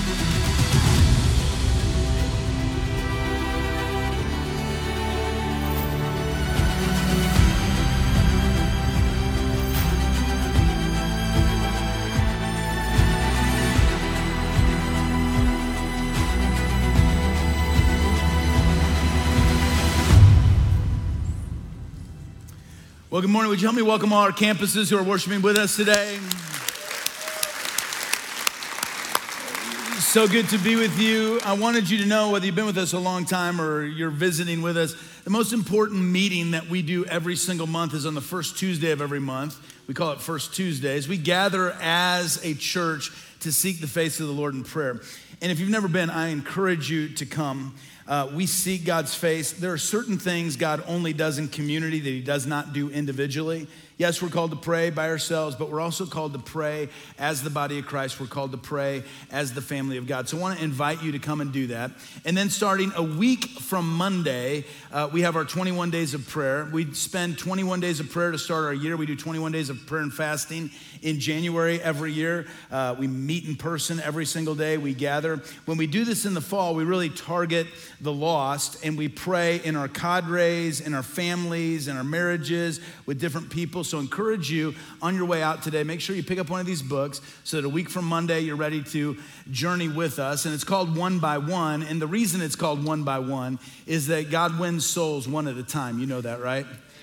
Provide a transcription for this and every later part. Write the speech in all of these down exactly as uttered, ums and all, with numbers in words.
Well, good morning. Would you help me welcome all our campuses who are worshiping with us today? So good to be with you. I wanted you to know, whether you've been with us a long time or you're visiting with us, the most important meeting that we do every single month is on the first Tuesday of every month. We call it First Tuesdays. We gather as a church to seek the face of the Lord in prayer. And if you've never been, I encourage you to come. Uh, we seek God's face. There are certain things God only does in community that he does not do individually. Yes, we're called to pray by ourselves, but we're also called to pray as the body of Christ. We're called to pray as the family of God. So I want to invite you to come and do that. And then starting a week from Monday, uh, we have our twenty-one days of prayer. We spend twenty-one days of prayer to start our year. We do twenty-one days of prayer and fasting in January every year. Uh, we meet in person every single day. We gather. When we do this in the fall, we really target the lost, and we pray in our cadres, in our families, in our marriages, with different people. So encourage you on your way out today, make sure you pick up one of these books so that a week from Monday, you're ready to journey with us. And it's called One by One. And the reason it's called One by One is that God wins souls one at a time. You know that, right?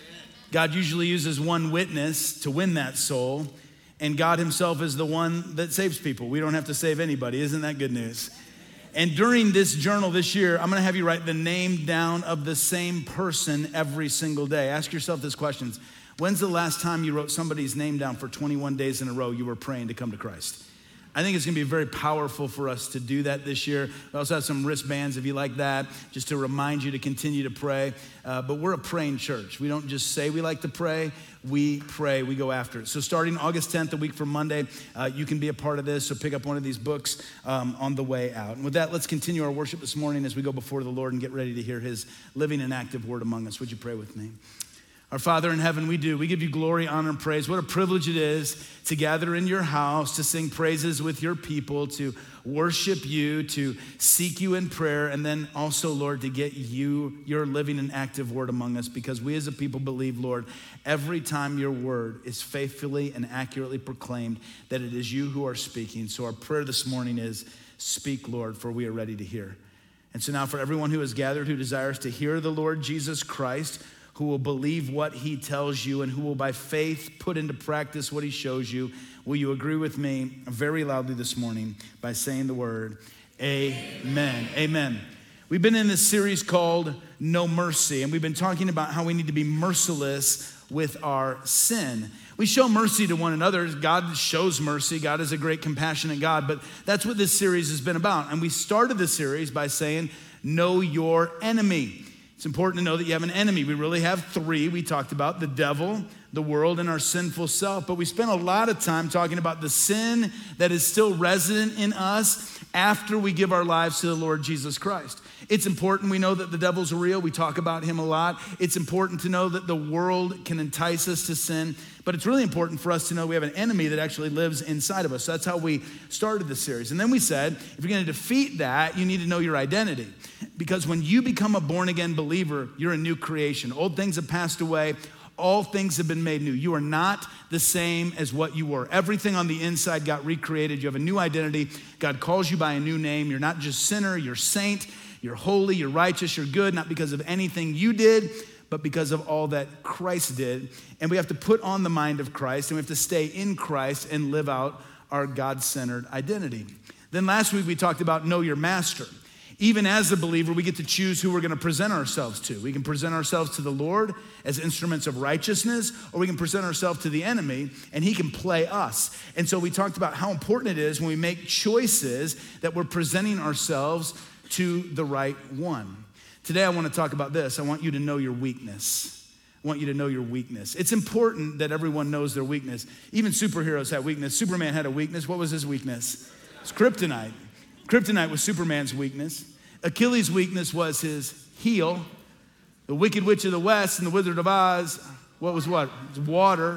God usually uses one witness to win that soul. And God himself is the one that saves people. We don't have to save anybody. Isn't that good news? And during this journal this year, I'm going to have you write the name down of the same person every single day. Ask yourself this question. When's the last time you wrote somebody's name down for twenty-one days in a row you were praying to come to Christ? I think it's going to be very powerful for us to do that this year. We also have some wristbands if you like that, just to remind you to continue to pray. Uh, but we're a praying church. We don't just say we like to pray. We pray. We go after it. So starting August tenth, a week from Monday, uh, you can be a part of this. So pick up one of these books um, on the way out. And with that, let's continue our worship this morning as we go before the Lord and get ready to hear his living and active word among us. Would you pray with me? Our Father in heaven, we do. We give you glory, honor, and praise. What a privilege it is to gather in your house, to sing praises with your people, to worship you, to seek you in prayer, and then also, Lord, to get you, your living and active word among us, because we as a people believe, Lord, every time your word is faithfully and accurately proclaimed, that it is you who are speaking. So our prayer this morning is, speak, Lord, for we are ready to hear. And so now for everyone who has gathered, who desires to hear the Lord Jesus Christ, who will believe what he tells you and who will by faith put into practice what he shows you, will you agree with me very loudly this morning by saying the word, amen. Amen. Amen. We've been in this series called No Mercy, and we've been talking about how we need to be merciless with our sin. We show mercy to one another. God shows mercy. God is a great, compassionate God, but that's what this series has been about. And we started the series by saying, know your enemy. It's important to know that you have an enemy. We really have three. We talked about the devil, the world, and our sinful self. But we spent a lot of time talking about the sin that is still resident in us after we give our lives to the Lord Jesus Christ. It's important we know that the devil's real. We talk about him a lot. It's important to know that the world can entice us to sin. But it's really important for us to know we have an enemy that actually lives inside of us. So that's how we started the series. And then we said, if you're going to defeat that, you need to know your identity. Because when you become a born-again believer, you're a new creation. Old things have passed away. All things have been made new. You are not the same as what you were. Everything on the inside got recreated. You have a new identity. God calls you by a new name. You're not just sinner, you're saint, you're holy, you're righteous, you're good, not because of anything you did, but because of all that Christ did. And we have to put on the mind of Christ, and we have to stay in Christ and live out our God-centered identity. Then last week we talked about know your master. Even as a believer, we get to choose who we're going to present ourselves to. We can present ourselves to the Lord as instruments of righteousness, or we can present ourselves to the enemy, and he can play us. And so we talked about how important it is when we make choices that we're presenting ourselves to the right one. Today, I want to talk about this. I want you to know your weakness. I want you to know your weakness. It's important that everyone knows their weakness. Even superheroes have weakness. Superman had a weakness. What was his weakness? It's kryptonite. Kryptonite was Superman's weakness. Achilles' weakness was his heel. The Wicked Witch of the West and the Wizard of Oz, what was what? It was water.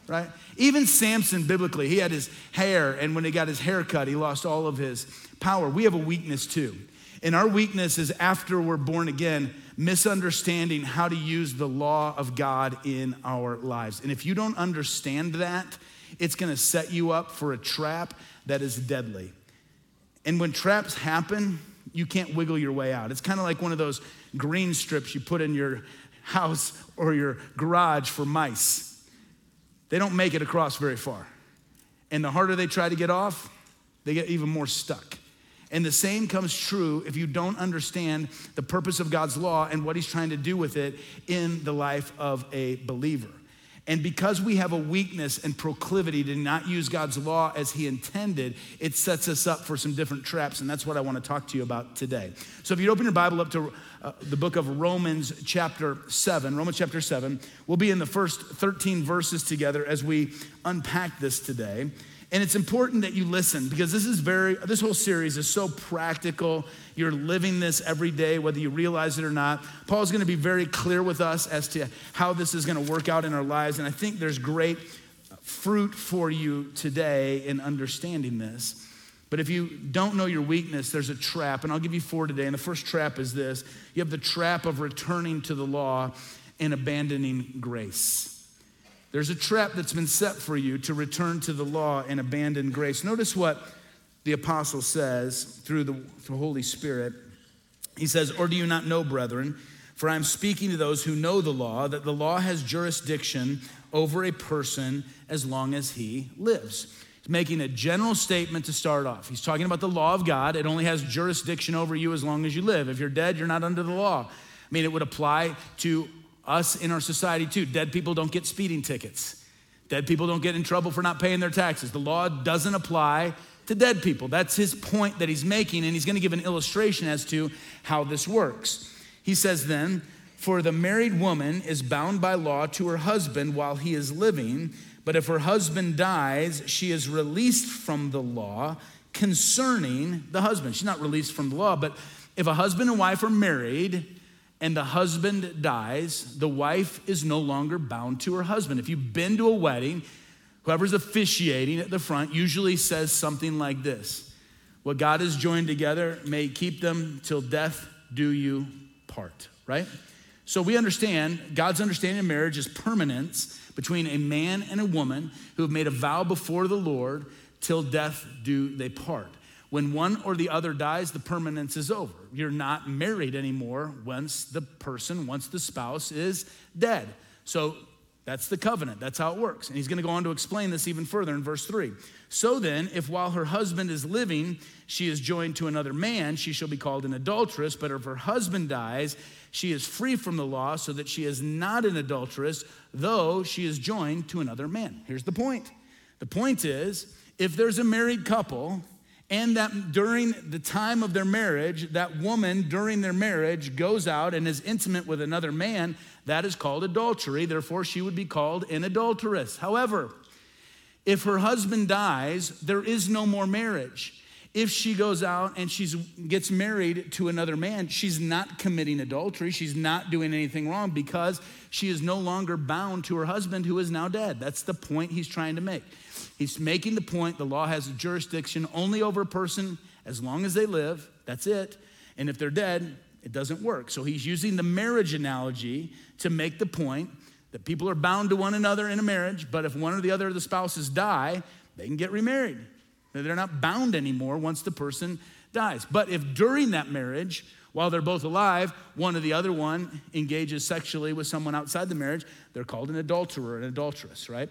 right? Even Samson, biblically, he had his hair, and when he got his hair cut, he lost all of his power. We have a weakness too. And our weakness is after we're born again, misunderstanding how to use the law of God in our lives. And if you don't understand that, it's gonna set you up for a trap that is deadly. And when traps happen, you can't wiggle your way out. It's kind of like one of those green strips you put in your house or your garage for mice. They don't make it across very far. And the harder they try to get off, they get even more stuck. And the same comes true if you don't understand the purpose of God's law and what he's trying to do with it in the life of a believer. And because we have a weakness and proclivity to not use God's law as he intended, it sets us up for some different traps, and that's what I want to talk to you about today. So if you open your Bible up to uh, the book of Romans chapter seven, Romans chapter seven, we'll be in the first thirteen verses together as we unpack this today. And it's important that you listen because this is very, this whole series is so practical. You're living this every day, whether you realize it or not. Paul's gonna be very clear with us as to how this is gonna work out in our lives. And I think there's great fruit for you today in understanding this. But if you don't know your weakness, there's a trap. And I'll give you four today. And the first trap is this. You have the trap of returning to the law and abandoning grace. There's a trap that's been set for you to return to the law and abandon grace. Notice what the apostle says through the, through the Holy Spirit. He says, or do you not know, brethren, for I'm speaking to those who know the law, that the law has jurisdiction over a person as long as he lives. He's making a general statement to start off. He's talking about the law of God. It only has jurisdiction over you as long as you live. If you're dead, you're not under the law. I mean, it would apply to us in our society too. Dead people don't get speeding tickets. Dead people don't get in trouble for not paying their taxes. The law doesn't apply to dead people. That's his point that he's making, and he's gonna give an illustration as to how this works. He says then, for the married woman is bound by law to her husband while he is living, but if her husband dies, she is released from the law concerning the husband. She's not released from the law, but if a husband and wife are married, and the husband dies, the wife is no longer bound to her husband. If you've been to a wedding, whoever's officiating at the front usually says something like this: what God has joined together may keep them till death do you part, right? So we understand God's understanding of marriage is permanence between a man and a woman who have made a vow before the Lord till death do they part. When one or the other dies, the permanence is over. You're not married anymore once the person, once the spouse is dead. So that's the covenant. That's how it works. And he's going to go on to explain this even further in verse three. So then, if while her husband is living, she is joined to another man, she shall be called an adulteress. But if her husband dies, she is free from the law, so that she is not an adulteress, though she is joined to another man. Here's the point. The point is, if there's a married couple, and that during the time of their marriage, that woman during their marriage goes out and is intimate with another man, that is called adultery. Therefore, she would be called an adulteress. However, if her husband dies, there is no more marriage. If she goes out and she gets married to another man, she's not committing adultery. She's not doing anything wrong because she is no longer bound to her husband who is now dead. That's the point he's trying to make. He's making the point the law has jurisdiction only over a person as long as they live. That's it. And if they're dead, it doesn't work. So he's using the marriage analogy to make the point that people are bound to one another in a marriage, but if one or the other of the spouses die, they can get remarried. They're not bound anymore once the person dies. But if during that marriage, while they're both alive, one or the other one engages sexually with someone outside the marriage, they're called an adulterer, an adulteress, right?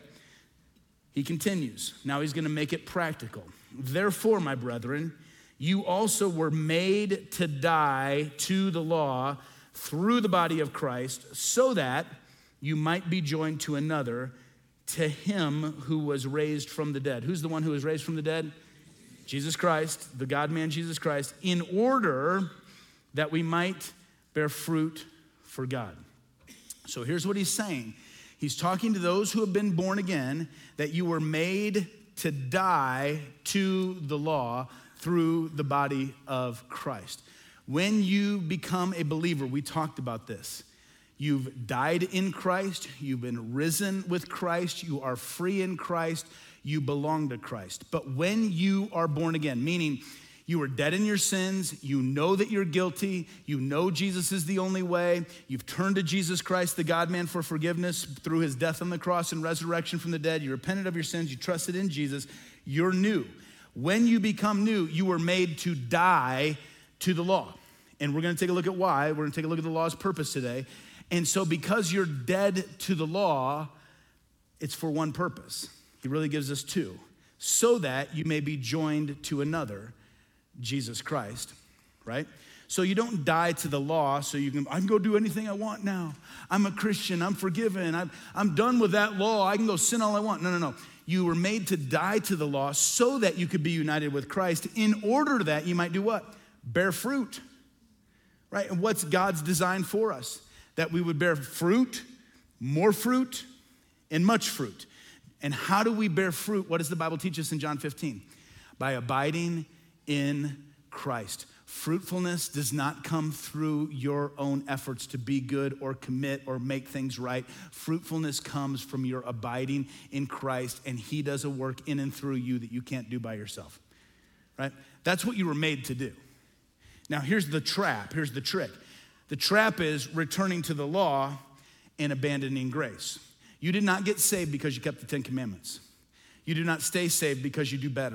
He continues. Now he's going to make it practical. Therefore, my brethren, you also were made to die to the law through the body of Christ, so that you might be joined to another, to him who was raised from the dead. Who's the one who was raised from the dead? Jesus Christ, the God-man Jesus Christ, in order that we might bear fruit for God. So here's what he's saying. He's talking to those who have been born again, that you were made to die to the law through the body of Christ. When you become a believer, we talked about this, You've died in Christ. You've been risen with Christ. You are free in Christ. You belong to Christ. But when you are born again, meaning you were dead in your sins, you know that you're guilty, you know Jesus is the only way, you've turned to Jesus Christ, the God-man, for forgiveness through his death on the cross and resurrection from the dead, you repented of your sins, you trusted in Jesus, you're new. When you become new, you were made to die to the law. And we're gonna take a look at why. We're gonna take a look at the law's purpose today. And so because you're dead to the law, it's for one purpose. He really gives us two. So that you may be joined to another, Jesus Christ, right? So you don't die to the law so you can, I can go do anything I want now. I'm a Christian, I'm forgiven, I'm, I'm done with that law, I can go sin all I want. No, no, no. You were made to die to the law so that you could be united with Christ in order that you might do what? Bear fruit, right? And what's God's design for us? That we would bear fruit, more fruit, and much fruit. And how do we bear fruit? What does the Bible teach us in John fifteen? By abiding in Christ. Fruitfulness does not come through your own efforts to be good or commit or make things right. Fruitfulness comes from your abiding in Christ, and he does a work in and through you that you can't do by yourself, right? That's what you were made to do. Now, here's the trap. Here's the trick. The trap is returning to the law and abandoning grace. You did not get saved because you kept the Ten Commandments. You do not stay saved because you do better.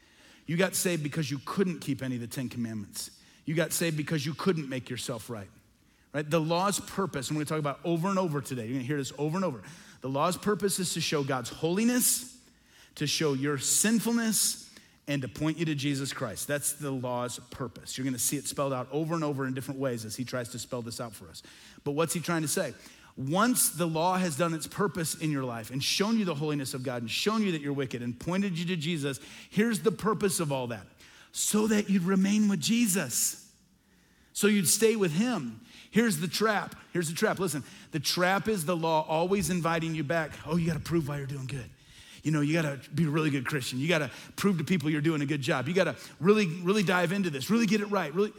You got saved because you couldn't keep any of the Ten Commandments. You got saved because you couldn't make yourself right. Right? The law's purpose, and we're gonna talk about over and over today. You're gonna hear this over and over. The law's purpose is to show God's holiness, to show your sinfulness, and to point you to Jesus Christ. That's the law's purpose. You're gonna see it spelled out over and over in different ways as he tries to spell this out for us. But what's he trying to say? Once the law has done its purpose in your life and shown you the holiness of God and shown you that you're wicked and pointed you to Jesus, here's the purpose of all that. So that you'd remain with Jesus. So you'd stay with him. Here's the trap. Here's the trap. Listen, the trap is the law always inviting you back. Oh, you gotta prove why you're doing good. You know, you gotta be a really good Christian. You gotta prove to people you're doing a good job. You gotta really, really dive into this, really get it right, really.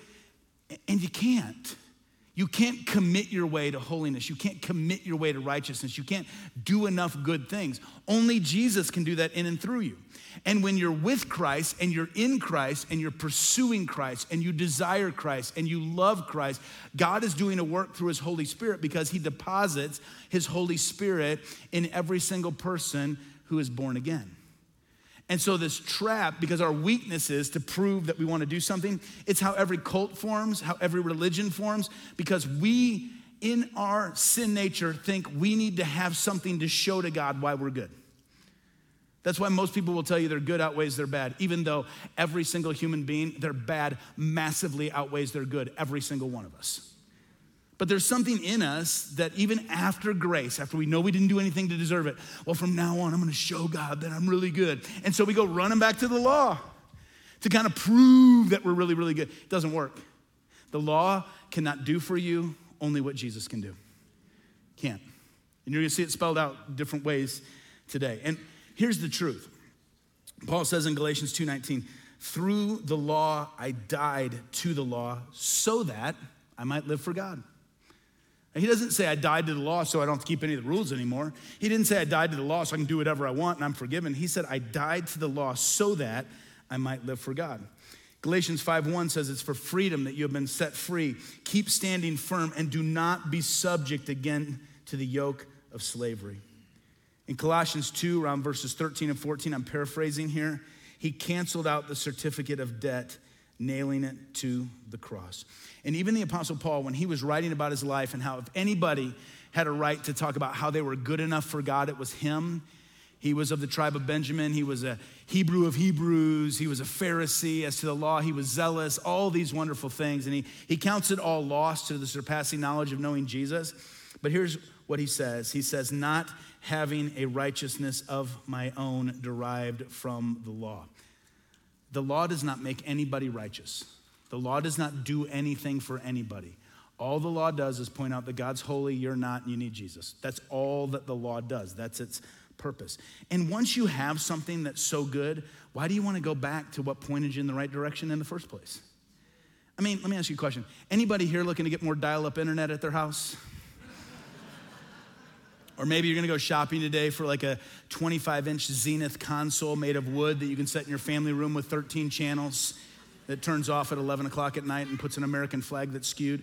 And you can't. You can't commit your way to holiness. You can't commit your way to righteousness. You can't do enough good things. Only Jesus can do that in and through you. And when you're with Christ and you're in Christ and you're pursuing Christ and you desire Christ and you love Christ, God is doing a work through his Holy Spirit because he deposits his Holy Spirit in every single person who is born again. And so this trap, because our weakness is to prove that we want to do something, it's how every cult forms, how every religion forms, because we, in our sin nature, think we need to have something to show to God why we're good. That's why most people will tell you their good outweighs their bad, even though every single human being, their bad massively outweighs their good, every single one of us. But there's something in us that even after grace, after we know we didn't do anything to deserve it, well, from now on, I'm gonna show God that I'm really good. And so we go running back to the law to kind of prove that we're really, really good. It doesn't work. The law cannot do for you only what Jesus can do. Can't. And you're gonna see it spelled out different ways today. And here's the truth. Paul says in Galatians two nineteen, through the law, I died to the law so that I might live for God. He doesn't say I died to the law so I don't have to keep any of the rules anymore. He didn't say I died to the law so I can do whatever I want and I'm forgiven. He said I died to the law so that I might live for God. Galatians five one says it's for freedom that you have been set free. Keep standing firm and do not be subject again to the yoke of slavery. In Colossians two, around verses thirteen and fourteen, I'm paraphrasing here, he canceled out the certificate of debt, nailing it to the cross. And even the Apostle Paul, when he was writing about his life and how if anybody had a right to talk about how they were good enough for God, it was him. He was of the tribe of Benjamin. He was a Hebrew of Hebrews. He was a Pharisee. As to the law, he was zealous, all these wonderful things. And he, he counts it all lost to the surpassing knowledge of knowing Jesus. But here's what he says. He says, not having a righteousness of my own derived from the law. The law does not make anybody righteous. The law does not do anything for anybody. All the law does is point out that God's holy, you're not, and you need Jesus. That's all that the law does. That's its purpose. And once you have something that's so good, why do you want to go back to what pointed you in the right direction in the first place? I mean, let me ask you a question. Anybody here looking to get more dial-up internet at their house? Or maybe you're gonna go shopping today for like a twenty-five inch Zenith console made of wood that you can set in your family room with thirteen channels that turns off at eleven o'clock at night and puts an American flag that's skewed.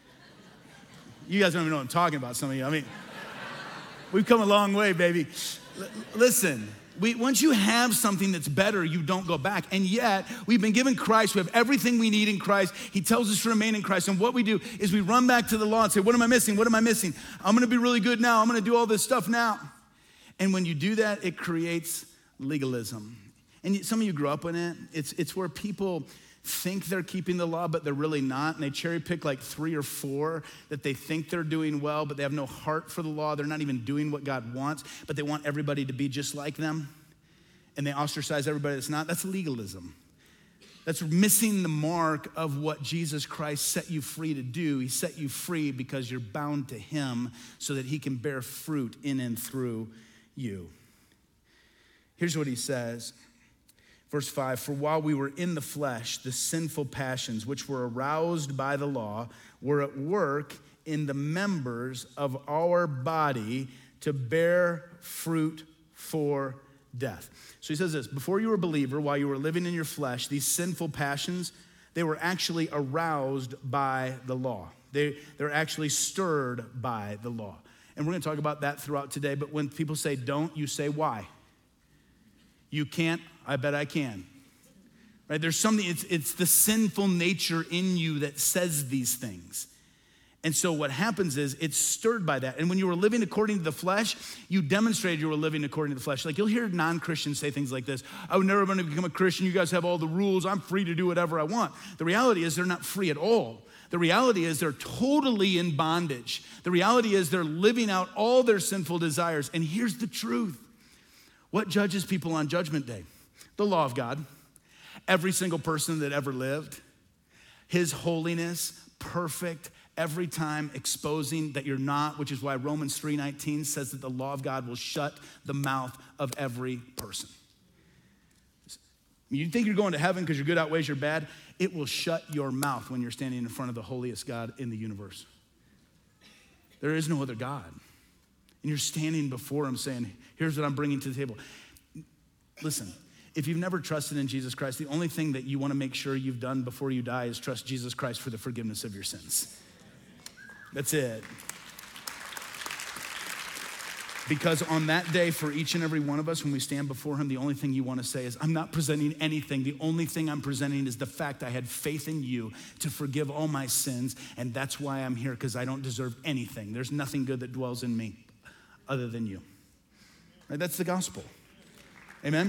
You guys don't even know what I'm talking about, some of you. I mean, we've come a long way, baby. L- listen, we, once you have something that's better, you don't go back. And yet, we've been given Christ. We have everything we need in Christ. He tells us to remain in Christ. And what we do is we run back to the law and say, what am I missing? What am I missing? I'm gonna be really good now. I'm gonna do all this stuff now. And when you do that, it creates legalism. And some of you grew up in it. It's, it's where people think they're keeping the law, but they're really not. And they cherry pick like three or four that they think they're doing well, but they have no heart for the law. They're not even doing what God wants, but they want everybody to be just like them. And they ostracize everybody that's not. That's legalism. That's missing the mark of what Jesus Christ set you free to do. He set you free because you're bound to him so that he can bear fruit in and through you. Here's what he says. Verse five, for while we were in the flesh, the sinful passions which were aroused by the law were at work in the members of our body to bear fruit for death. So he says this, before you were a believer, while you were living in your flesh, these sinful passions, they were actually aroused by the law. They, they're actually stirred by the law. And we're gonna talk about that throughout today, but when people say don't, you say why? You can't, I bet I can. Right? There's something, it's, it's the sinful nature in you that says these things. And so what happens is it's stirred by that. And when you were living according to the flesh, you demonstrated you were living according to the flesh. Like you'll hear non-Christians say things like this, I would never want to become a Christian. You guys have all the rules. I'm free to do whatever I want. The reality is they're not free at all. The reality is they're totally in bondage. The reality is they're living out all their sinful desires. And here's the truth. What judges people on Judgment Day? The law of God. Every single person that ever lived. His holiness, perfect, every time exposing that you're not, which is why Romans three nineteen says that the law of God will shut the mouth of every person. You think you're going to heaven because your good outweighs your bad? It will shut your mouth when you're standing in front of the holiest God in the universe. There is no other God. And you're standing before him saying, here's what I'm bringing to the table. Listen, if you've never trusted in Jesus Christ, the only thing that you want to make sure you've done before you die is trust Jesus Christ for the forgiveness of your sins. That's it. Because on that day, for each and every one of us, when we stand before him, the only thing you want to say is, I'm not presenting anything. The only thing I'm presenting is the fact I had faith in you to forgive all my sins, and that's why I'm here, because I don't deserve anything. There's nothing good that dwells in me other than you. Right? That's the gospel. Amen?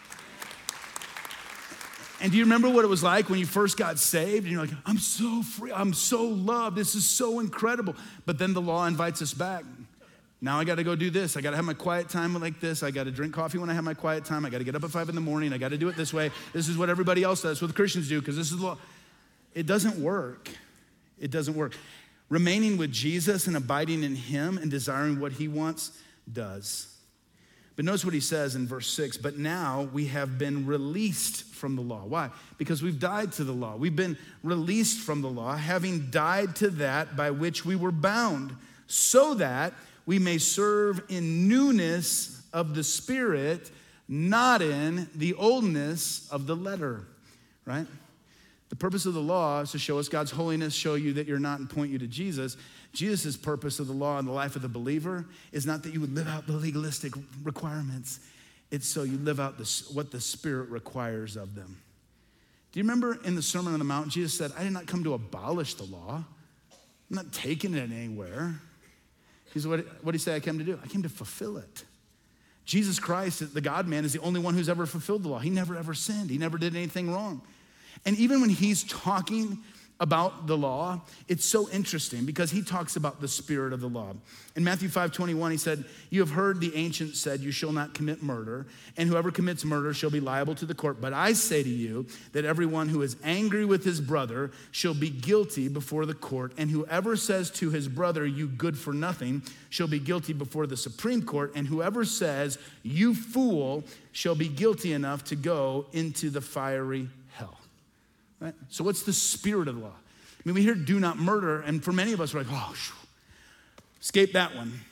And do you remember what it was like when you first got saved? And you're like, I'm so free, I'm so loved, this is so incredible. But then the law invites us back. Now I gotta go do this. I gotta have my quiet time like this. I gotta drink coffee when I have my quiet time. I gotta get up at five in the morning. I gotta do it this way. This is what everybody else does, what the Christians do, because this is the law. It doesn't work. It doesn't work. Remaining with Jesus and abiding in him and desiring what he wants does. But notice what he says in verse six, but now we have been released from the law. Why? Because we've died to the law. We've been released from the law, having died to that by which we were bound, so that we may serve in newness of the Spirit, not in the oldness of the letter, right? The purpose of the law is to show us God's holiness, show you that you're not, and point you to Jesus. Jesus' purpose of the law in the life of the believer is not that you would live out the legalistic requirements. It's so you live out the, what the Spirit requires of them. Do you remember in the Sermon on the Mount, Jesus said, I did not come to abolish the law. I'm not taking it anywhere. He said, what, what did he say I came to do? I came to fulfill it. Jesus Christ, the God-man, is the only one who's ever fulfilled the law. He never ever sinned. He never did anything wrong. And even when he's talking about the law, it's so interesting because he talks about the spirit of the law. In Matthew five twenty-one, he said, you have heard the ancients said, you shall not commit murder, and whoever commits murder shall be liable to the court. But I say to you that everyone who is angry with his brother shall be guilty before the court, and whoever says to his brother, you good for nothing, shall be guilty before the Supreme Court, and whoever says, you fool, shall be guilty enough to go into the fiery hell. Right? So what's the spirit of the law? I mean, we hear do not murder, and for many of us, we're like, oh, escape that one.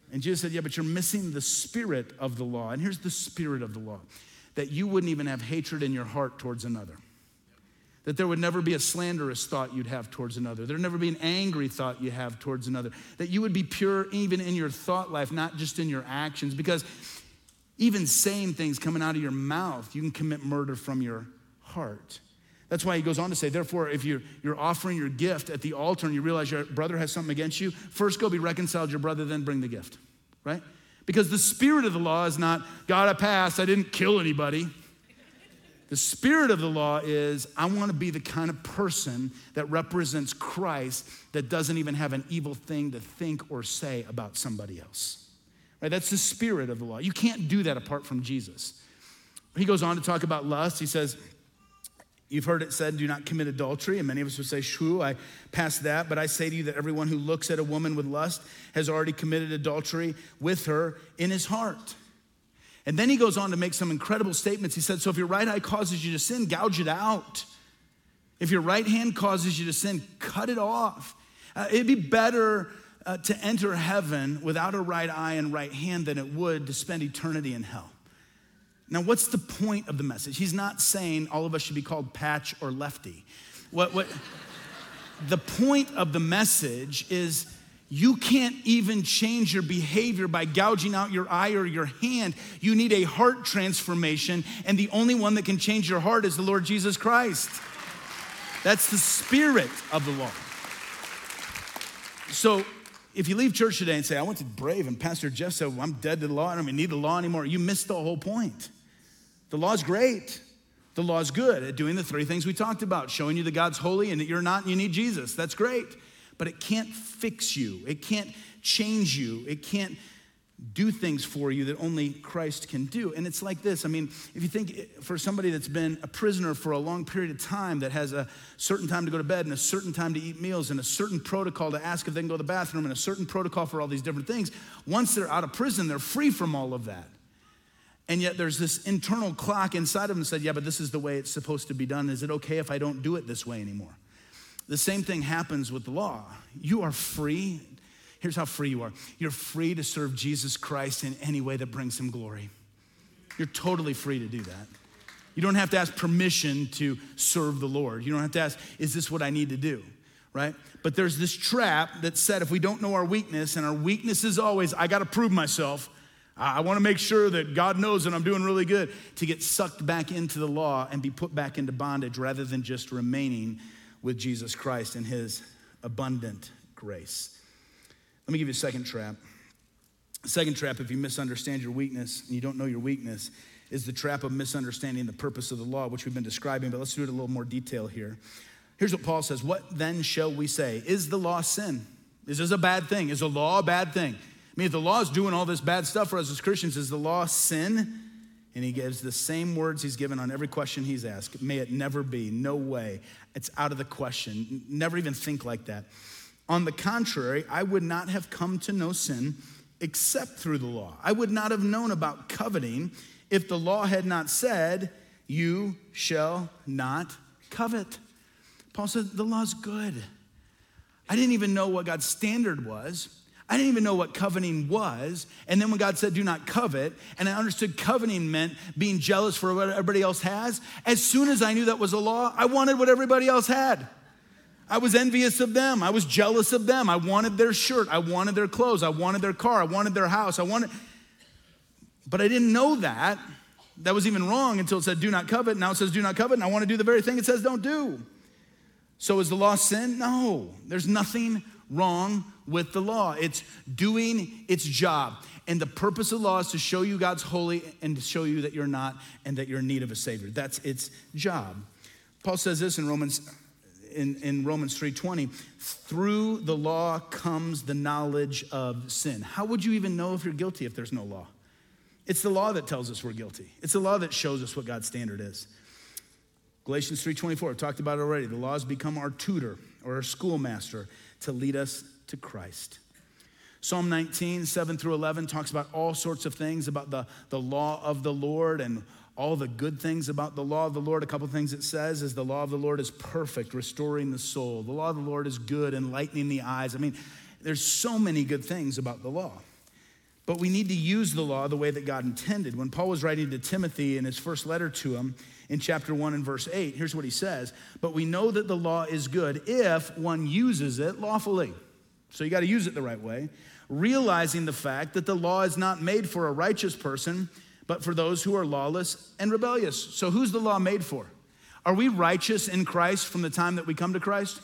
And Jesus said, yeah, but you're missing the spirit of the law. And here's the spirit of the law, that you wouldn't even have hatred in your heart towards another. That there would never be a slanderous thought you'd have towards another. There'd never be an angry thought you have towards another. That you would be pure even in your thought life, not just in your actions. Because even saying things coming out of your mouth, you can commit murder from your heart. That's why he goes on to say, therefore, if you're, you're offering your gift at the altar and you realize your brother has something against you, first go be reconciled to your brother, then bring the gift, right? Because the spirit of the law is not, God, I passed, I didn't kill anybody. The spirit of the law is, I want to be the kind of person that represents Christ that doesn't even have an evil thing to think or say about somebody else. Right? That's the spirit of the law. You can't do that apart from Jesus. He goes on to talk about lust. He says, you've heard it said, do not commit adultery. And many of us would say, shoo, I passed that. But I say to you that everyone who looks at a woman with lust has already committed adultery with her in his heart. And then he goes on to make some incredible statements. He said, so if your right eye causes you to sin, gouge it out. If your right hand causes you to sin, cut it off. Uh, it'd be better uh, to enter heaven without a right eye and right hand than it would to spend eternity in hell. Now, what's the point of the message? He's not saying all of us should be called Patch or Lefty. What, what, the point of the message is you can't even change your behavior by gouging out your eye or your hand. You need a heart transformation, and the only one that can change your heart is the Lord Jesus Christ. That's the spirit of the law. So if you leave church today and say, I went to Brave and Pastor Jeff said, well, I'm dead to the law, I don't even need the law anymore, you missed the whole point. The law's great. The law's good at doing the three things we talked about, showing you that God's holy and that you're not and you need Jesus. That's great. But it can't fix you. It can't change you. It can't do things for you that only Christ can do. And it's like this. I mean, if you think for somebody that's been a prisoner for a long period of time, that has a certain time to go to bed and a certain time to eat meals and a certain protocol to ask if they can go to the bathroom and a certain protocol for all these different things, once they're out of prison, they're free from all of that. And yet there's this internal clock inside of them that said, yeah, but this is the way it's supposed to be done. Is it okay if I don't do it this way anymore? The same thing happens with the law. You are free. Here's how free you are. You're free to serve Jesus Christ in any way that brings him glory. You're totally free to do that. You don't have to ask permission to serve the Lord. You don't have to ask, is this what I need to do, right? But there's this trap that said if we don't know our weakness, and our weakness is always, I got to prove myself. I want to make sure that God knows that I'm doing really good, to get sucked back into the law and be put back into bondage rather than just remaining with Jesus Christ and his abundant grace. Let me give you a second trap. Second trap, if you misunderstand your weakness and you don't know your weakness, is the trap of misunderstanding the purpose of the law, which we've been describing, but let's do it in a little more detail here. Here's what Paul says. What then shall we say? Is the law sin? Is this a bad thing? Is the law a bad thing? I mean, if the law is doing all this bad stuff for us as Christians, is the law sin? And he gives the same words he's given on every question he's asked. May it never be. No way. It's out of the question. Never even think like that. On the contrary, I would not have come to know sin except through the law. I would not have known about coveting if the law had not said, you shall not covet. Paul said, the law's good. I didn't even know what God's standard was. I didn't even know what coveting was. And then when God said, do not covet, and I understood coveting meant being jealous for what everybody else has, as soon as I knew that was a law, I wanted what everybody else had. I was envious of them. I was jealous of them. I wanted their shirt. I wanted their clothes. I wanted their car. I wanted their house. I wanted, but I didn't know that. That was even wrong until it said, do not covet. Now it says, do not covet, and I want to do the very thing it says don't do. So is the law sin? No, there's nothing wrong with the law. It's doing its job. And the purpose of the law is to show you God's holy and to show you that you're not and that you're in need of a Savior. That's its job. Paul says this in Romans in, in Romans three twenty, through the law comes the knowledge of sin. How would you even know if you're guilty if there's no law? It's the law that tells us we're guilty. It's the law that shows us what God's standard is. Galatians three twenty-four, I've talked about it already. The law has become our tutor or our schoolmaster to lead us to Christ. Psalm nineteen, seven through eleven talks about all sorts of things about the, the law of the Lord and all the good things about the law of the Lord. A couple of things it says is the law of the Lord is perfect, restoring the soul. The law of the Lord is good, enlightening the eyes. I mean, there's so many good things about the law. But we need to use the law the way that God intended. When Paul was writing to Timothy in his first letter to him in chapter one and verse eight, here's what he says. But we know that the law is good if one uses it lawfully. So you got to use it the right way, realizing the fact that the law is not made for a righteous person, but for those who are lawless and rebellious. So who's the law made for? Are we righteous in Christ from the time that we come to Christ?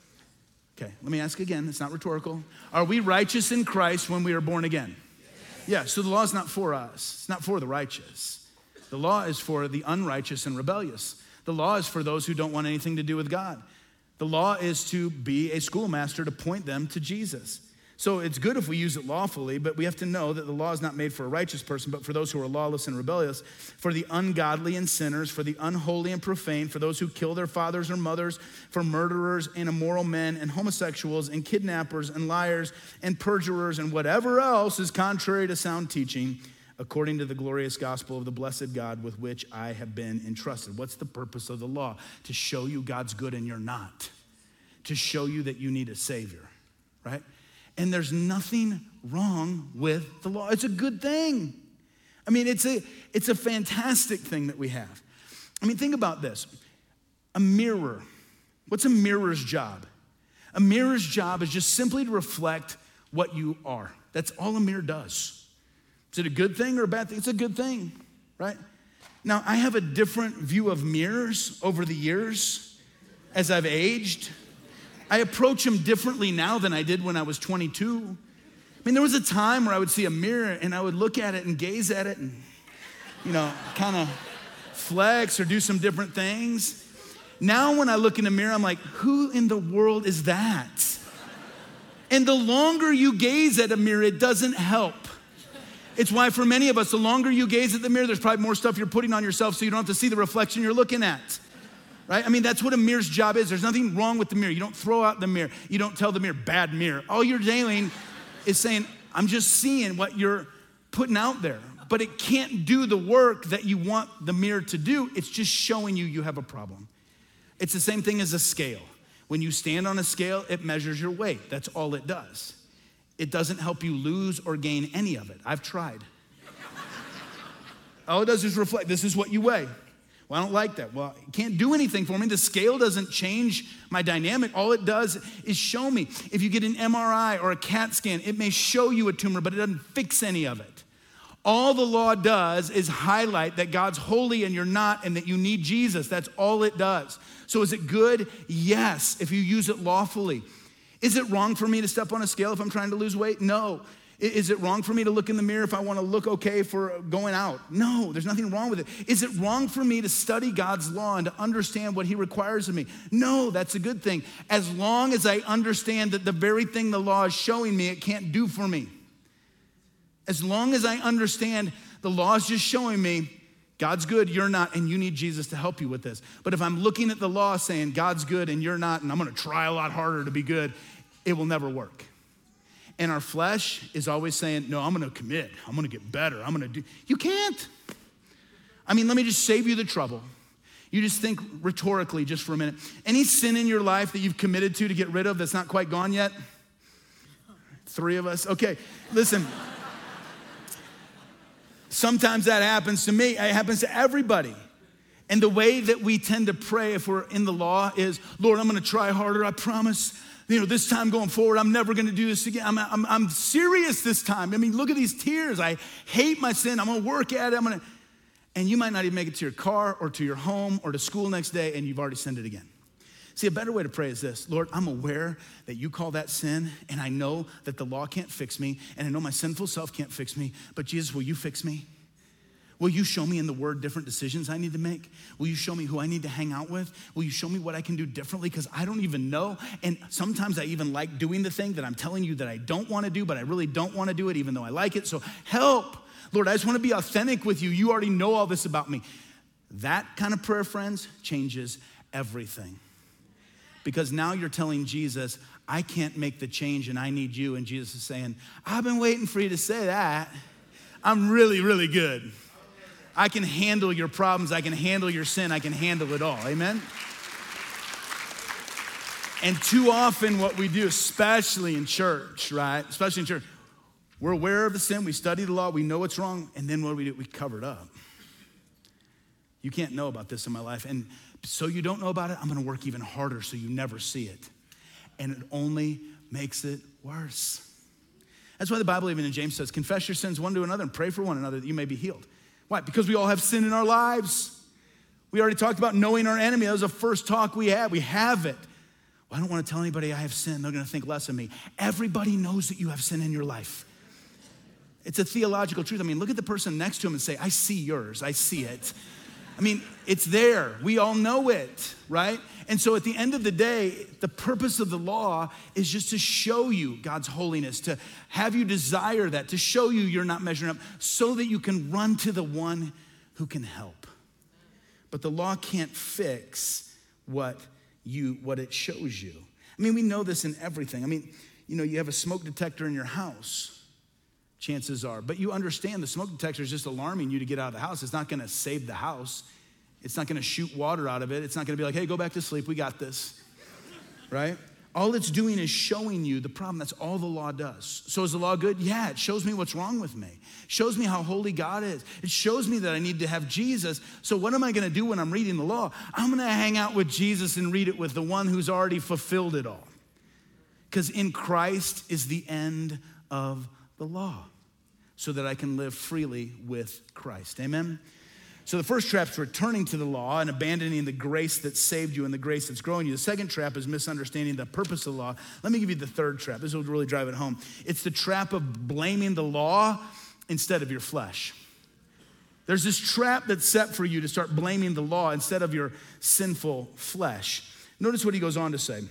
Okay, let me ask again. It's not rhetorical. Are we righteous in Christ when we are born again? Yeah, so the law is not for us. It's not for the righteous. The law is for the unrighteous and rebellious. The law is for those who don't want anything to do with God. The law is to be a schoolmaster to point them to Jesus. So it's good if we use it lawfully, but we have to know that the law is not made for a righteous person, but for those who are lawless and rebellious, for the ungodly and sinners, for the unholy and profane, for those who kill their fathers or mothers, for murderers and immoral men and homosexuals and kidnappers and liars and perjurers and whatever else is contrary to sound teaching, according to the glorious gospel of the blessed God with which I have been entrusted. What's the purpose of the law? To show you God's good and you're not. To show you that you need a Savior, right? And there's nothing wrong with the law. It's a good thing. I mean, it's a, it's a fantastic thing that we have. I mean, think about this. A mirror. What's a mirror's job? A mirror's job is just simply to reflect what you are. That's all a mirror does. Is it a good thing or a bad thing? It's a good thing, right? Now, I have a different view of mirrors over the years as I've aged. I approach them differently now than I did when I was twenty-two. I mean, there was a time where I would see a mirror and I would look at it and gaze at it and, you know, kind of flex or do some different things. Now when I look in the mirror, I'm like, who in the world is that? And the longer you gaze at a mirror, it doesn't help. It's why for many of us, the longer you gaze at the mirror, there's probably more stuff you're putting on yourself so you don't have to see the reflection you're looking at. Right? I mean, that's what a mirror's job is. There's nothing wrong with the mirror. You don't throw out the mirror. You don't tell the mirror, bad mirror. All you're doing is saying, I'm just seeing what you're putting out there. But it can't do the work that you want the mirror to do. It's just showing you you have a problem. It's the same thing as a scale. When you stand on a scale, it measures your weight. That's all it does. It doesn't help you lose or gain any of it. I've tried. All it does is reflect, this is what you weigh. Well, I don't like that. Well, it can't do anything for me. The scale doesn't change my dynamic. All it does is show me. If you get an M R I or a CAT scan, it may show you a tumor, but it doesn't fix any of it. All the law does is highlight that God's holy and you're not, and that you need Jesus. That's all it does. So is it good? Yes, if you use it lawfully. Is it wrong for me to step on a scale if I'm trying to lose weight? No. Is it wrong for me to look in the mirror if I want to look okay for going out? No, there's nothing wrong with it. Is it wrong for me to study God's law and to understand what he requires of me? No, that's a good thing. As long as I understand that the very thing the law is showing me, it can't do for me. As long as I understand the law is just showing me, God's good, you're not, and you need Jesus to help you with this. But if I'm looking at the law saying God's good and you're not, and I'm going to try a lot harder to be good, it will never work. And our flesh is always saying, no, I'm going to commit. I'm going to get better. I'm going to do. You can't. I mean, let me just save you the trouble. You just think rhetorically just for a minute. Any sin in your life that you've committed to to get rid of that's not quite gone yet? Three of us. Okay, listen. Sometimes that happens to me. It happens to everybody. And the way that we tend to pray if we're in the law is, Lord, I'm going to try harder. I promise. You know, this time going forward, I'm never going to do this again. I'm, I'm, I'm serious this time. I mean, look at these tears. I hate my sin. I'm going to work at it. I'm going to, and you might not even make it to your car or to your home or to school next day, and you've already sinned it again. See, a better way to pray is this. Lord, I'm aware that you call that sin, and I know that the law can't fix me, and I know my sinful self can't fix me, but Jesus, will you fix me? Will you show me in the word different decisions I need to make? Will you show me who I need to hang out with? Will you show me what I can do differently? Because I don't even know. And sometimes I even like doing the thing that I'm telling you that I don't want to do, but I really don't want to do it even though I like it. So help. Lord, I just want to be authentic with you. You already know all this about me. That kind of prayer, friends, changes everything. Because now you're telling Jesus, I can't make the change and I need you. And Jesus is saying, I've been waiting for you to say that. I'm really, really good. I can handle your problems. I can handle your sin. I can handle it all. Amen? And too often what we do, especially in church, right? Especially in church, We're aware of the sin. We study the law. We know what's wrong. And then what do we do? We cover it up. You can't know about this in my life. And so you don't know about it, I'm going to work even harder so you never see it. And it only makes it worse. That's why the Bible even in James says, confess your sins one to another and pray for one another that you may be healed. Why? Because we all have sin in our lives. We already talked about knowing our enemy. That was the first talk we had. We have it. Well, I don't want to tell anybody I have sin. They're going to think less of me. Everybody knows that you have sin in your life. It's a theological truth. I mean, look at the person next to him and say, I see yours. I see it. I mean, it's there. We all know it, right? And so at the end of the day, the purpose of the law is just to show you God's holiness, to have you desire that, to show you you're not measuring up, so that you can run to the one who can help. But the law can't fix what you what it shows you. I mean, we know this in everything. I mean, you know, you have a smoke detector in your house. Chances are. But you understand the smoke detector is just alarming you to get out of the house. It's not going to save the house. It's not going to shoot water out of it. It's not going to be like, hey, go back to sleep. We got this, right? All it's doing is showing you the problem. That's all the law does. So is the law good? Yeah, it shows me what's wrong with me. It shows me how holy God is. It shows me that I need to have Jesus. So what am I going to do when I'm reading the law? I'm going to hang out with Jesus and read it with the one who's already fulfilled it all. Because in Christ is the end of the law, so that I can live freely with Christ. Amen? So the first trap is returning to the law and abandoning the grace that saved you and the grace that's growing you. The second trap is misunderstanding the purpose of the law. Let me give you the third trap. This will really drive it home. It's the trap of blaming the law instead of your flesh. There's this trap that's set for you to start blaming the law instead of your sinful flesh. Notice what he goes on to say.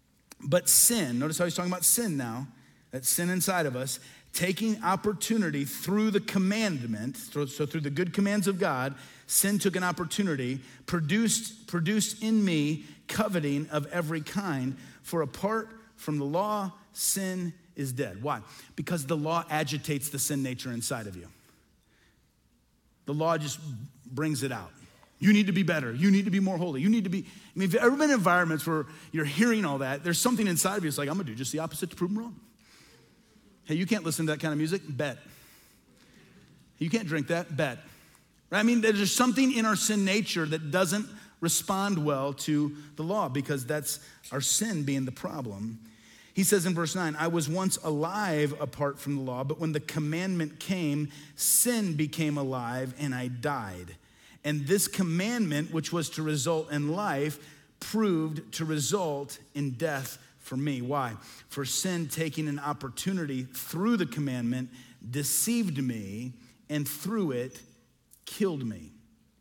But sin, notice how he's talking about sin now, that sin inside of us, taking opportunity through the commandment, so, so through the good commands of God, sin took an opportunity, produced, produced in me coveting of every kind. For apart from the law, sin is dead. Why? Because the law agitates the sin nature inside of you. The law just brings it out. You need to be better. You need to be more holy. You need to be, I mean, if you've ever been in environments where you're hearing all that, there's something inside of you that's like, I'm gonna do just the opposite to prove them wrong. Hey, you can't listen to that kind of music? Bet. You can't drink that? Bet. Right? I mean, there's something in our sin nature that doesn't respond well to the law because that's our sin being the problem. He says in verse nine, I was once alive apart from the law, but when the commandment came, sin became alive and I died. And this commandment, which was to result in life, proved to result in death for me. Why? For sin taking an opportunity through the commandment deceived me, and through it killed me.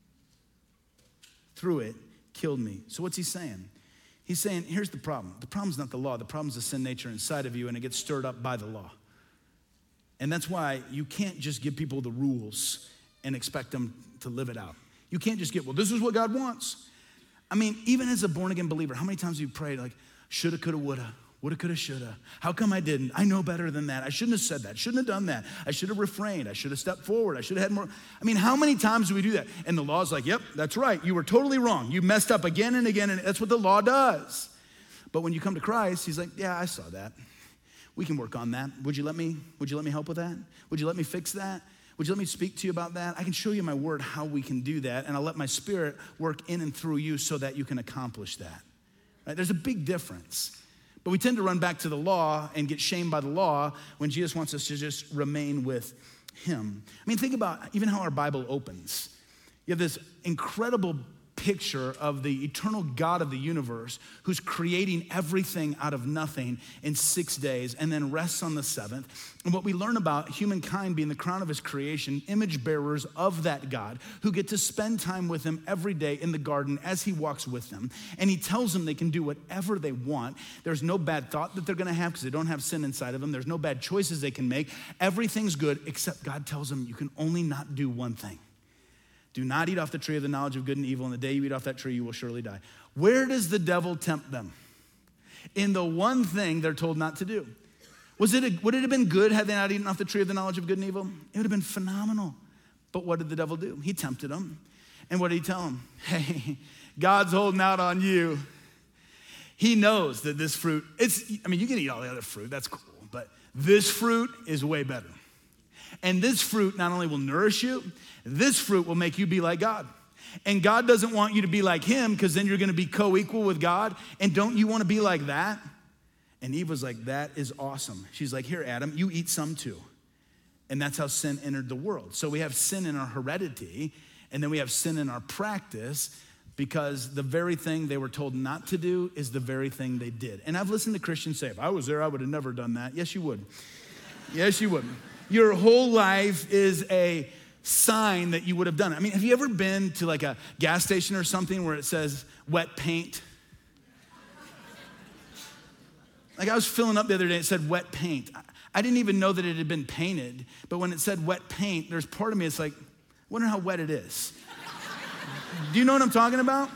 Through it killed me. So what's he saying? He's saying, here's the problem. The problem's not the law. The problem's the sin nature inside of you, and it gets stirred up by the law. And that's why you can't just give people the rules and expect them to live it out. You can't just get, well, this is what God wants. I mean, even as a born-again believer, how many times have you prayed like, shoulda, coulda, woulda, woulda, coulda, shoulda. How come I didn't? I know better than that. I shouldn't have said that. Shouldn't have done that. I should have refrained. I should have stepped forward. I should have had more. I mean, how many times do we do that? And the law's like, yep, that's right. You were totally wrong. You messed up again and again, and that's what the law does. But when you come to Christ, he's like, yeah, I saw that. We can work on that. Would you let me, would you let me help with that? Would you let me fix that? Would you let me speak to you about that? I can show you my word how we can do that, and I'll let my spirit work in and through you so that you can accomplish that. Right? There's a big difference. But we tend to run back to the law and get shamed by the law when Jesus wants us to just remain with him. I mean, think about even how our Bible opens. You have this incredible picture of the eternal God of the universe who's creating everything out of nothing in six days and then rests on the seventh. And what we learn about humankind being the crown of his creation, image bearers of that God who get to spend time with him every day in the garden as he walks with them. And he tells them they can do whatever they want. There's no bad thought that they're gonna have because they don't have sin inside of them. There's no bad choices they can make. Everything's good except God tells them you can only not do one thing. Do not eat off the tree of the knowledge of good and evil, and the day you eat off that tree, you will surely die. Where does the devil tempt them? In the one thing they're told not to do. Was it a, would it have been good had they not eaten off the tree of the knowledge of good and evil? It would have been phenomenal. But what did the devil do? He tempted them. And what did he tell them? Hey, God's holding out on you. He knows that this fruit, it's, I mean, you can eat all the other fruit, that's cool, but this fruit is way better. And this fruit not only will nourish you, this fruit will make you be like God. And God doesn't want you to be like him because then you're going to be co-equal with God. And don't you want to be like that? And Eve was like, that is awesome. She's like, here, Adam, you eat some too. And that's how sin entered the world. So we have sin in our heredity, and then we have sin in our practice, because the very thing they were told not to do is the very thing they did. And I've listened to Christians say, if I was there, I would have never done that. Yes, you would. Yes, you would. Your whole life is a sign that you would have done it. I mean, have you ever been to like a gas station or something where it says wet paint? Like I was filling up the other day, it said wet paint. I didn't even know that it had been painted, but when it said wet paint, there's part of me that's like, I wonder how wet it is. Do you know what I'm talking about?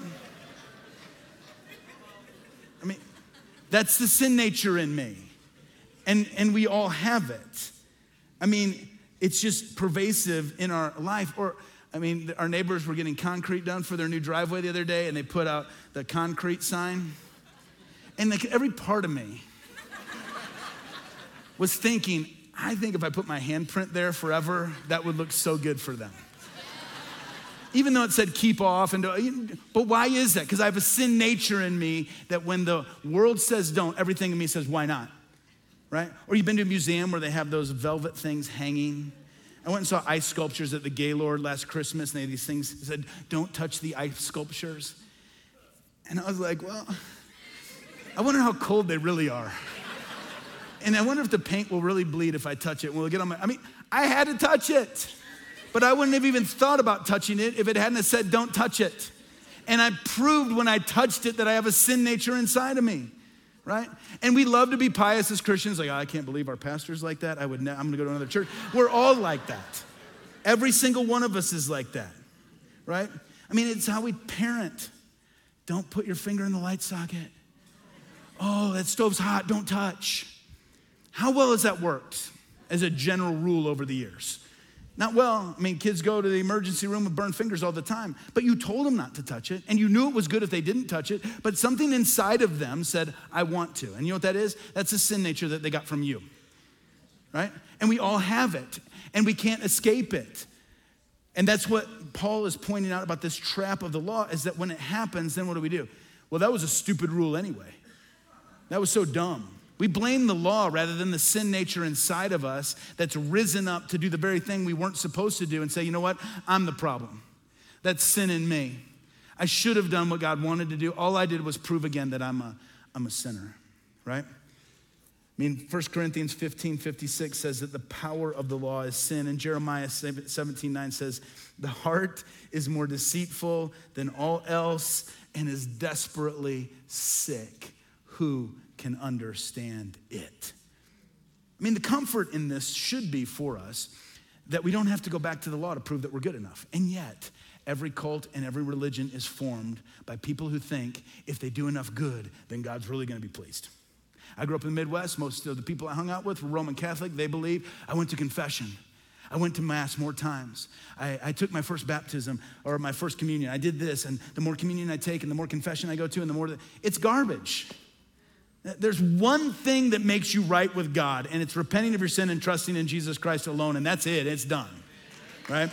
I mean, that's the sin nature in me. And, and we all have it. I mean, it's just pervasive in our life. Or, I mean, our neighbors were getting concrete done for their new driveway the other day, and they put out the concrete sign. And like every part of me was thinking, I think if I put my handprint there forever, that would look so good for them. Even though it said keep off, and but why is that? Because I have a sin nature in me that when the world says don't, everything in me says why not, right? Or you've been to a museum where they have those velvet things hanging. I went and saw ice sculptures at the Gaylord last Christmas, and they had these things that said, don't touch the ice sculptures. And I was like, well, I wonder how cold they really are. And I wonder if the paint will really bleed if I touch it. Will it get on my, I mean, I had to touch it. But I wouldn't have even thought about touching it if it hadn't have said, don't touch it. And I proved when I touched it that I have a sin nature inside of me, right? And we love to be pious as Christians, like, oh, I can't believe our pastor's like that. I would ne- I'm gonna go to another church. We're all like that. Every single one of us is like that, right? I mean, it's how we parent. Don't put your finger in the light socket. Oh, that stove's hot, don't touch. How well has that worked as a general rule over the years? Not well. I mean, kids go to the emergency room with burned fingers all the time, but you told them not to touch it, and you knew it was good if they didn't touch it, but something inside of them said, I want to. And you know what that is? That's a sin nature that they got from you, right? And we all have it, and we can't escape it. And that's what Paul is pointing out about this trap of the law, is that when it happens, then what do we do? Well, that was a stupid rule anyway. That was so dumb. We blame the law rather than the sin nature inside of us that's risen up to do the very thing we weren't supposed to do and say, you know what? I'm the problem. That's sin in me. I should have done what God wanted to do. All I did was prove again that I'm a, I'm a sinner, right? I mean, First Corinthians fifteen fifty-six says that the power of the law is sin. And Jeremiah seventeen nine says, the heart is more deceitful than all else and is desperately sick. Who can understand it? I mean, the comfort in this should be for us that we don't have to go back to the law to prove that we're good enough. And yet, every cult and every religion is formed by people who think if they do enough good, then God's really gonna be pleased. I grew up in the Midwest. Most of the people I hung out with were Roman Catholic. They believe. I went to confession. I went to mass more times. I, I took my first baptism or my first communion. I did this, and the more communion I take and the more confession I go to and the more, the, it's garbage. There's one thing that makes you right with God, and it's repenting of your sin and trusting in Jesus Christ alone, and that's it, it's done, right?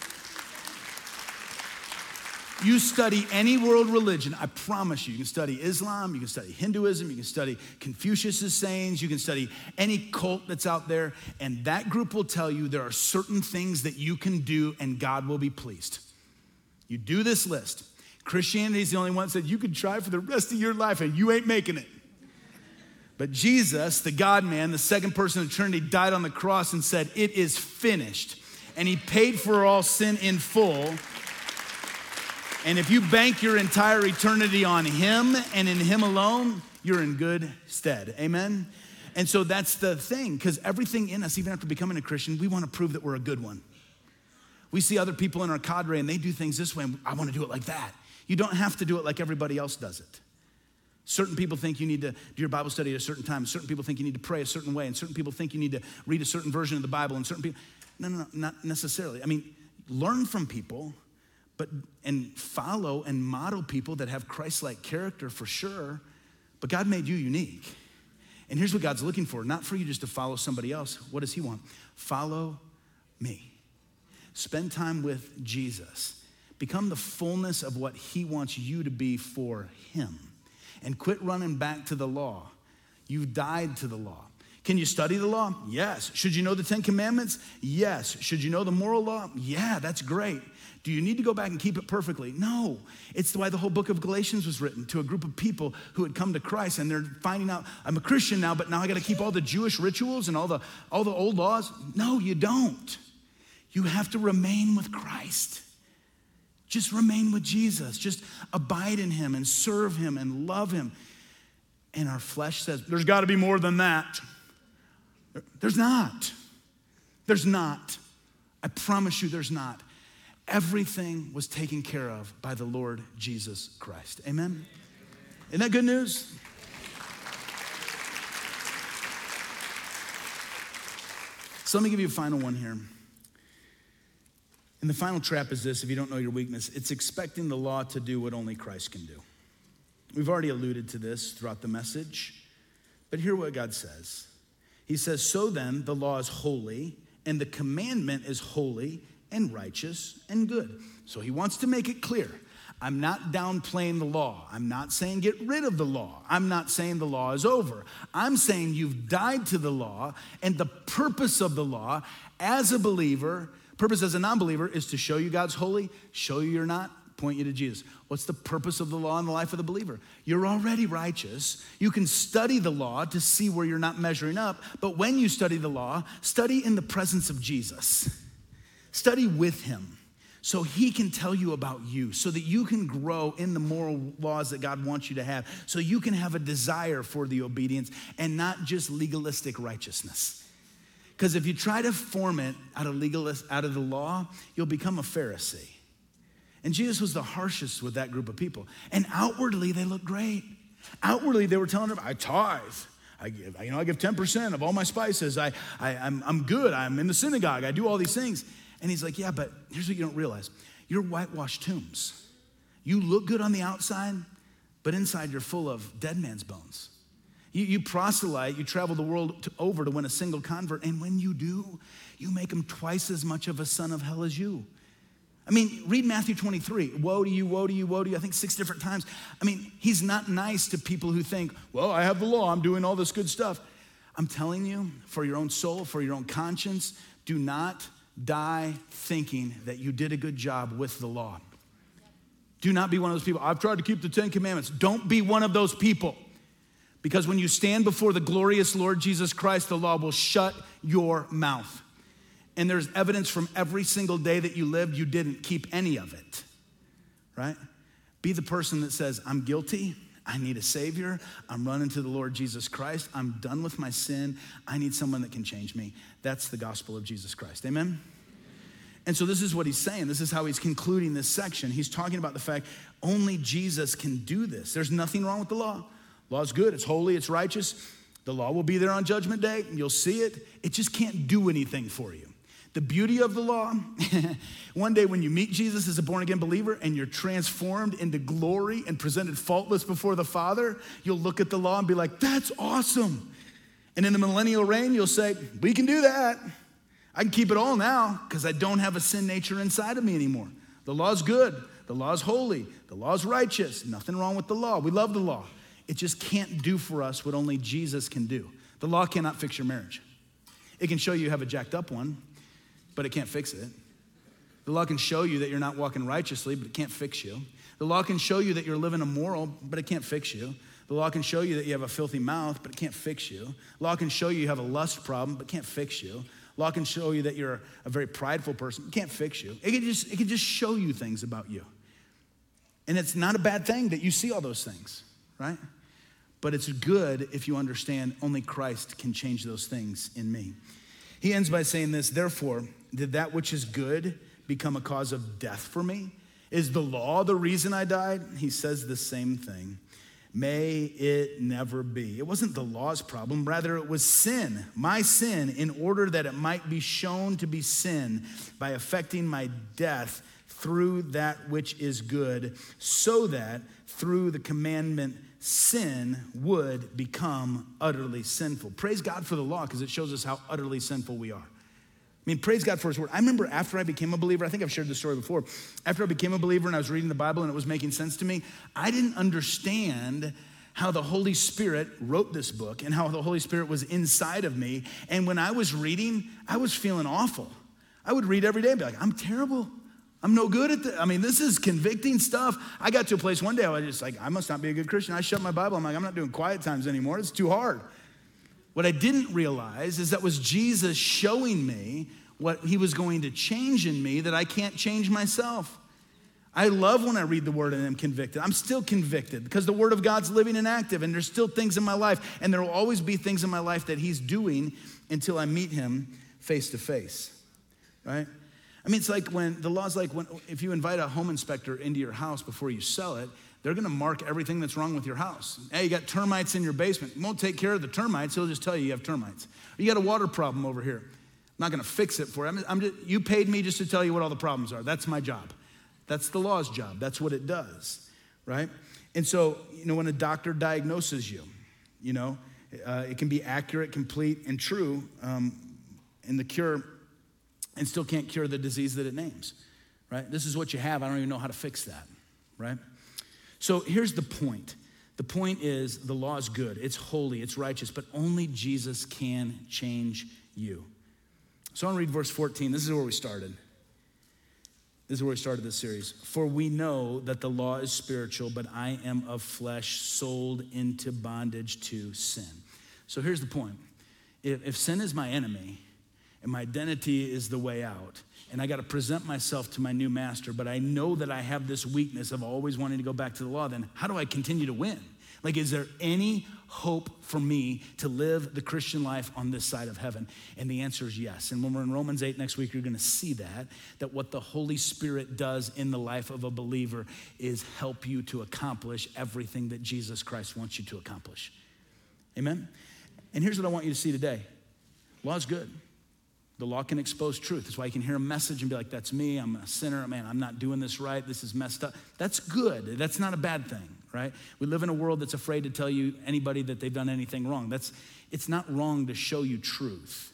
You study any world religion, I promise you, you can study Islam, you can study Hinduism, you can study Confucius's sayings, you can study any cult that's out there, and that group will tell you there are certain things that you can do and God will be pleased. You do this list. Christianity is the only one that said you can try for the rest of your life and you ain't making it. But Jesus, the God-man, the second person of the Trinity, died on the cross and said, it is finished. And he paid for all sin in full. And if you bank your entire eternity on him and in him alone, you're in good stead. Amen? And so that's the thing, because everything in us, even after becoming a Christian, we want to prove that we're a good one. We see other people in our cadre and they do things this way, and I want to do it like that. You don't have to do it like everybody else does it. Certain people think you need to do your Bible study at a certain time. Certain people think you need to pray a certain way. And certain people think you need to read a certain version of the Bible. And certain people, no, no, no, not necessarily. I mean, learn from people, but and follow and model people that have Christ-like character for sure. But God made you unique. And here's what God's looking for. Not for you just to follow somebody else. What does he want? Follow me. Spend time with Jesus. Become the fullness of what he wants you to be for him. And quit running back to the law. You've died to the law. Can you study the law? Yes. Should you know the Ten Commandments? Yes. Should you know the moral law? Yeah, that's great. Do you need to go back and keep it perfectly? No. It's why the whole book of Galatians was written, to a group of people who had come to Christ and they're finding out, I'm a Christian now, but now I got to keep all the Jewish rituals and all the, all the old laws. No, you don't. You have to remain with Christ. Just remain with Jesus. Just abide in him and serve him and love him. And our flesh says, there's got to be more than that. There's not. There's not. I promise you there's not. Everything was taken care of by the Lord Jesus Christ. Amen? Isn't that good news? So let me give you a final one here. And the final trap is this, if you don't know your weakness, it's expecting the law to do what only Christ can do. We've already alluded to this throughout the message, but hear what God says. He says, so then the law is holy, and the commandment is holy and righteous and good. So he wants to make it clear. I'm not downplaying the law. I'm not saying get rid of the law. I'm not saying the law is over. I'm saying you've died to the law, and the purpose of the law as a believer, purpose as a non-believer, is to show you God's holy, show you you're not, point you to Jesus. What's the purpose of the law in the life of the believer? You're already righteous. You can study the law to see where you're not measuring up, but when you study the law, study in the presence of Jesus. Study with him so he can tell you about you, so that you can grow in the moral laws that God wants you to have, so you can have a desire for the obedience and not just legalistic righteousness. Because if you try to form it out of legalist, out of the law, you'll become a Pharisee. And Jesus was the harshest with that group of people. And outwardly, they looked great. Outwardly, they were telling him, I tithe. I give, you know, I give ten percent of all my spices. I, I, I'm, I'm good. I'm in the synagogue. I do all these things. And he's like, yeah, but here's what you don't realize. You're whitewashed tombs. You look good on the outside, but inside you're full of dead man's bones. You, you proselyte, you travel the world to, over to win a single convert. And when you do, you make him twice as much of a son of hell as you. I mean, read Matthew twenty-three. Woe to you, woe to you, woe to you. I think six different times. I mean, he's not nice to people who think, well, I have the law. I'm doing all this good stuff. I'm telling you, for your own soul, for your own conscience, do not die thinking that you did a good job with the law. Do not be one of those people. I've tried to keep the Ten Commandments. Don't be one of those people. Because when you stand before the glorious Lord Jesus Christ, the law will shut your mouth. And there's evidence from every single day that you lived, you didn't keep any of it, right? Be the person that says, I'm guilty, I need a savior, I'm running to the Lord Jesus Christ, I'm done with my sin, I need someone that can change me. That's the gospel of Jesus Christ, amen? And so this is what he's saying. This is how he's concluding this section. He's talking about the fact only Jesus can do this. There's nothing wrong with the law. Law is good, it's holy, it's righteous. The law will be there on Judgment Day, and you'll see it. It just can't do anything for you. The beauty of the law, one day when you meet Jesus as a born-again believer and you're transformed into glory and presented faultless before the Father, you'll look at the law and be like, that's awesome. And in the millennial reign, you'll say, we can do that. I can keep it all now because I don't have a sin nature inside of me anymore. The law's good. The law's holy. The law's righteous. Nothing wrong with the law. We love the law. It just can't do for us what only Jesus can do. The law cannot fix your marriage. It can show you have a jacked up one, but it can't fix it. The law can show you that you're not walking righteously, but it can't fix you. The law can show you that you're living immoral, but it can't fix you. The law can show you that you have a filthy mouth, but it can't fix you. The law can show you you have a lust problem, but it can't fix you. The law can show you that you're a very prideful person, but it can't fix you. It can just, it can just show you things about you. And it's not a bad thing that you see all those things, right? But it's good if you understand only Christ can change those things in me. He ends by saying this, therefore, did that which is good become a cause of death for me? Is the law the reason I died? He says the same thing. May it never be. It wasn't the law's problem. Rather, it was sin, my sin, in order that it might be shown to be sin by affecting my death through that which is good, so that through the commandment, sin would become utterly sinful. Praise God for the law because it shows us how utterly sinful we are. mean, praise God for his word. I remember after I became a believer, I think I've shared this story before. After I became a believer and I was reading the Bible and it was making sense to me, I didn't understand how the Holy Spirit wrote this book and how the Holy Spirit was inside of me. And when I was reading, I was feeling awful. I would read every day and be like, I'm terrible. I'm no good at this. I mean, this is convicting stuff. I got to a place one day, I was just like, I must not be a good Christian. I shut my Bible. I'm like, I'm not doing quiet times anymore. It's too hard. What I didn't realize is that was Jesus showing me what he was going to change in me that I can't change myself. I love when I read the word and I'm convicted. I'm still convicted because the word of God's living and active, and there's still things in my life, and there will always be things in my life that he's doing until I meet him face to face, right? I mean, it's like when, the law's like when, if you invite a home inspector into your house before you sell it, they're gonna mark everything that's wrong with your house. Hey, you got termites in your basement. He won't take care of the termites, he'll just tell you you have termites. Or you got a water problem over here. I'm not gonna fix it for you. I'm, I'm just, you paid me just to tell you what all the problems are. That's my job. That's the law's job. That's what it does, right? And so, you know, when a doctor diagnoses you, you know, uh, it can be accurate, complete, and true, um, and the cure, and still can't cure the disease that it names, right? This is what you have. I don't even know how to fix that, right? So here's the point. The point is the law is good. It's holy. It's righteous. But only Jesus can change you. So I want to read verse fourteen. This is where we started. This is where we started this series. For we know that the law is spiritual, but I am of flesh, sold into bondage to sin. So here's the point. If, if sin is my enemy, and my identity is the way out, and I got to present myself to my new master, but I know that I have this weakness of always wanting to go back to the law, then how do I continue to win? Like, is there any hope for me to live the Christian life on this side of heaven? And the answer is yes. And when we're in Romans eight next week, you're gonna see that, that what the Holy Spirit does in the life of a believer is help you to accomplish everything that Jesus Christ wants you to accomplish. Amen? And here's what I want you to see today. Law is good. The law can expose truth. That's why you can hear a message and be like, that's me, I'm a sinner, man, I'm not doing this right, this is messed up. That's good, that's not a bad thing, right? We live in a world that's afraid to tell you, anybody, that they've done anything wrong. That's, it's not wrong to show you truth,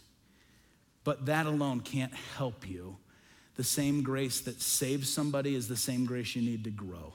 but that alone can't help you. The same grace that saves somebody is the same grace you need to grow.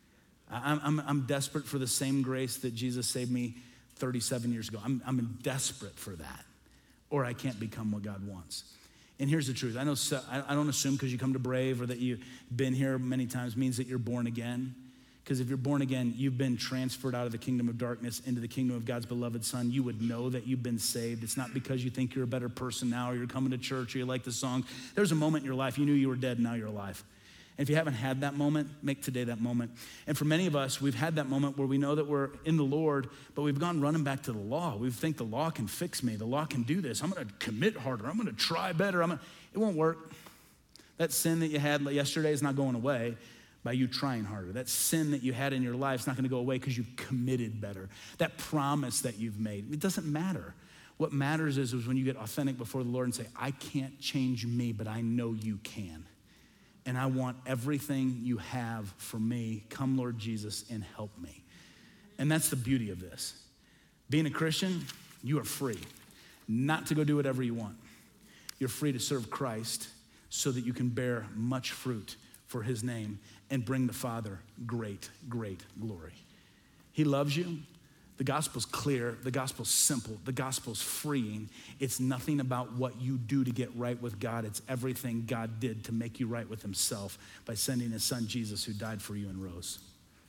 I'm, I'm, I'm desperate for the same grace that Jesus saved me thirty-seven years ago. I'm, I'm desperate for that. Or I can't become what God wants. And here's the truth. I know I don't assume because you come to Brave or that you've been here many times means that you're born again. Because if you're born again, you've been transferred out of the kingdom of darkness into the kingdom of God's beloved Son. You would know that you've been saved. It's not because you think you're a better person now or you're coming to church or you like the song. There's a moment in your life you knew you were dead and now you're alive. And if you haven't had that moment, make today that moment. And for many of us, we've had that moment where we know that we're in the Lord, but we've gone running back to the law. We think the law can fix me. The law can do this. I'm gonna commit harder. I'm gonna try better. I'm gonna, it won't work. That sin that you had yesterday is not going away by you trying harder. That sin that you had in your life is not gonna go away because you've committed better. That promise that you've made, it doesn't matter. What matters is, is when you get authentic before the Lord and say, I can't change me, but I know you can. And I want everything you have for me. Come, Lord Jesus, and help me. And that's the beauty of this. Being a Christian, you are free not to go do whatever you want. You're free to serve Christ so that you can bear much fruit for his name and bring the Father great, great glory. He loves you. The gospel's clear, the gospel's simple, the gospel's freeing. It's nothing about what you do to get right with God. It's everything God did to make you right with himself by sending his son Jesus who died for you and rose.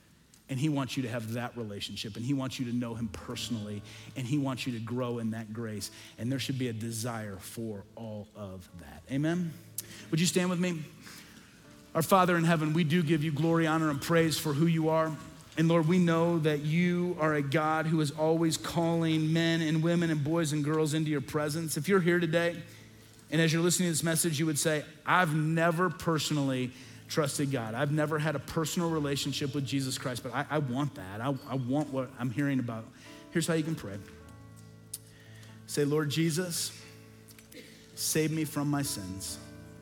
And he wants you to have that relationship, and he wants you to know him personally, and he wants you to grow in that grace. And there should be a desire for all of that. Amen? Would you stand with me? Our Father in heaven, we do give you glory, honor, and praise for who you are. And Lord, we know that you are a God who is always calling men and women and boys and girls into your presence. If you're here today, and as you're listening to this message, you would say, I've never personally trusted God. I've never had a personal relationship with Jesus Christ, but I, I want that. I, I want what I'm hearing about. Here's how you can pray. Say, Lord Jesus, save me from my sins.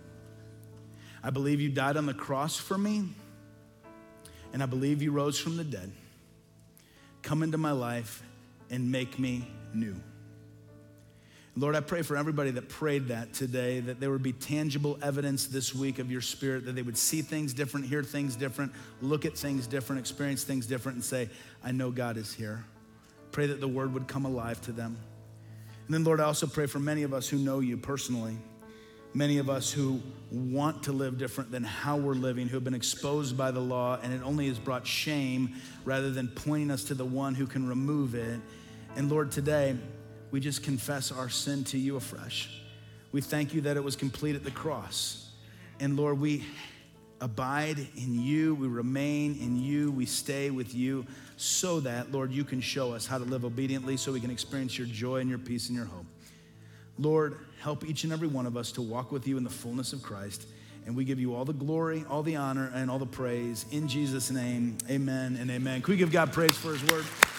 I believe you died on the cross for me, and I believe you rose from the dead. Come into my life and make me new. Lord, I pray for everybody that prayed that today, that there would be tangible evidence this week of your Spirit, that they would see things different, hear things different, look at things different, experience things different, and say, I know God is here. Pray that the word would come alive to them. And then, Lord, I also pray for many of us who know you personally, many of us who want to live different than how we're living, who have been exposed by the law, and it only has brought shame rather than pointing us to the one who can remove it. And Lord, today, we just confess our sin to you afresh. We thank you that it was complete at the cross. And Lord, we abide in you, we remain in you, we stay with you so that, Lord, you can show us how to live obediently so we can experience your joy and your peace and your hope. Lord, help each and every one of us to walk with you in the fullness of Christ. And we give you all the glory, all the honor, and all the praise. In Jesus' name, amen and amen. Can we give God praise for his word?